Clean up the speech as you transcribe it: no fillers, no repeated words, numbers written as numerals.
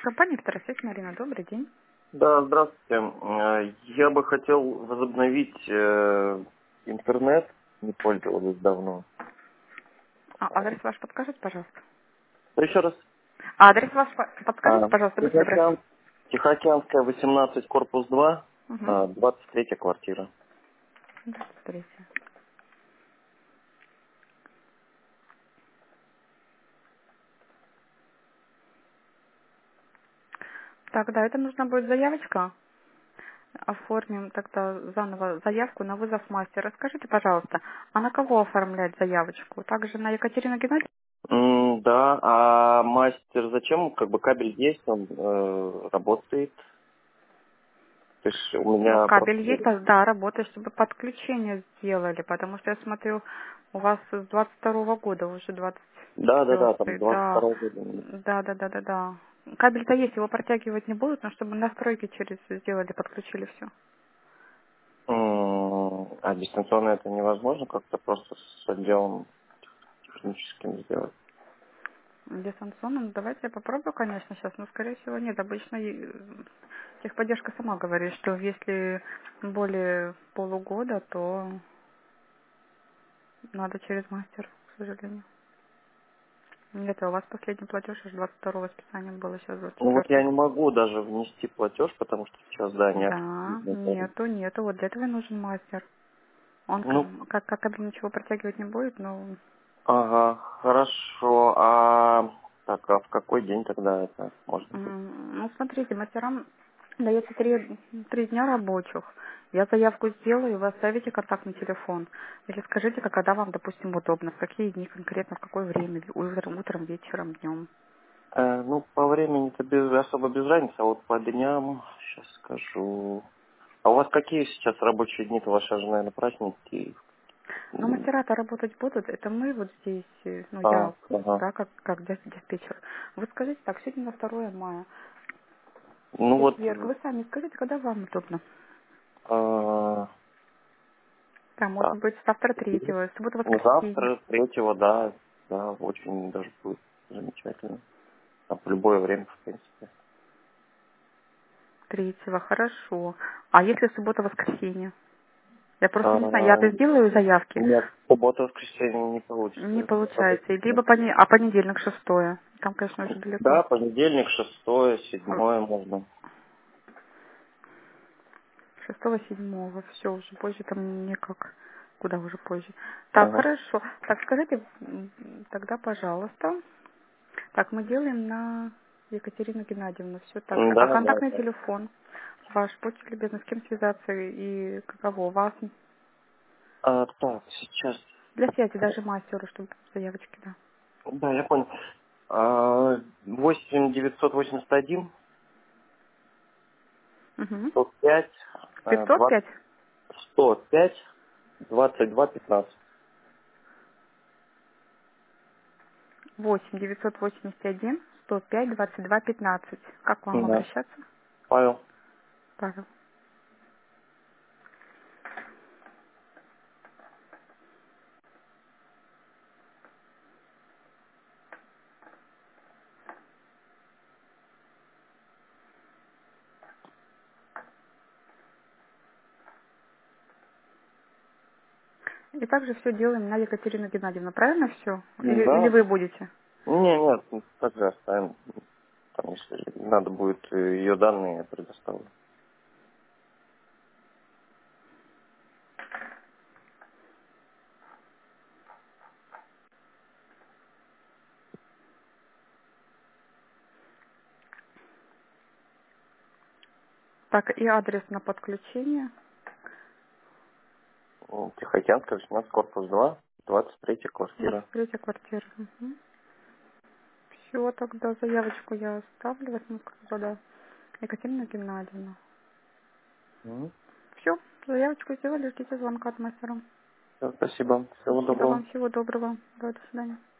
Компания «Второсвязь», Марина, добрый день. Да, здравствуйте. Я бы хотел возобновить интернет, не пользовались давно. Адрес ваш подскажите, пожалуйста. Еще раз. Адрес ваш подскажите, пожалуйста, будьте добры. Тихоокеанская, 18, корпус 2, Угу. 23 квартира. Смотрите. Так, да, это нужна будет заявочка. Оформим тогда заново заявку на вызов мастера. Скажите, пожалуйста, а на кого оформлять заявочку? Также на Екатерину Геннадьевну? Да, а мастер зачем? Как бы кабель есть, он работает. То есть у Ну, меня кабель есть, просто... да, работает, чтобы подключение сделали, потому что я смотрю, у вас с 22 года, уже Да, там 24, да, 22 года. да. Кабель-то есть, его протягивать не будут, но чтобы настройки через сделали, подключили все. А дистанционно это невозможно как-то просто с отделом техническим сделать? Дистанционно, ну, давайте я попробую, конечно, сейчас, но, скорее всего, нет. Обычно техподдержка сама говорит, что если более полугода, то надо через мастер, к сожалению. Нет, а у вас последний платеж аж 22-го списанием было, сейчас Ну вот я 24-й. не могу даже внести платеж, потому что сейчас, да, не Да, активно. нету. Вот для этого и нужен мастер. Он Ну, как кабель ничего протягивать не будет, но ага, хорошо. А в какой день тогда это можно будет? ну, смотрите, мастерам дается три дня рабочих. Я заявку сделаю, вы оставите контактный телефон. Или скажите, когда вам, допустим, удобно, в какие дни конкретно, в какое время, утром, вечером, днем. Ну, по времени-то особо без разницы, а вот по дням, сейчас скажу. А у вас какие сейчас рабочие дни-то? У вас сейчас же, наверное, праздники. Но мастера-то работать будут, это мы вот здесь, ну, я, Ага. да, как диспетчер. Вы скажите так, сегодня на 2 мая, Ну вот, четверг, вы сами скажите, когда вам удобно. э, Да, может так, быть, завтра 3-го, суббота, воскресенье. завтра, 3-го, да, очень даже будет замечательно. А в любое время, в принципе. 3-го, хорошо. А если суббота, воскресенье? Я просто не знаю, А, я-то сделаю заявки, Нет, суббота, воскресенье не не получится. получается. Либо понедельник 6-е. Там, конечно, уже далеко. Да, понедельник, 6-е, 7-е можно. 6-го, 7-го, все, уже позже там никак. Куда уже позже. Так, Ага. хорошо. Так, скажите тогда, пожалуйста. Так, мы делаем на Екатерину Геннадьевну. Все так. А контактный Да. телефон ваш, будьте любезны, с кем связаться и каково у вас? Так, сейчас. Для связи даже мастеру, чтобы заявочки, да. Да, я понял. 8 981 Угу. 105 20 505? 105 22 15. 8 981 105 22 15. Как к вам Да. обращаться? Павел. Павел. И также все делаем на Екатерину Геннадьевну. Правильно все? Или Да. вы будете? Нет, так же оставим. Там, если надо будет ее данные, я предоставлю. Так, и адрес на подключение. Тихоокеанская, 18, корпус 2, 23 квартира. 23 квартира. Угу. Все, тогда заявочку я оставлю. 8 года. Екатерина Геннадьевна. Мгм. Все, заявочку сделали, ждите звонка от мастера. Всё, спасибо. Всего Спасибо доброго. вам, всего доброго. Да, до свидания.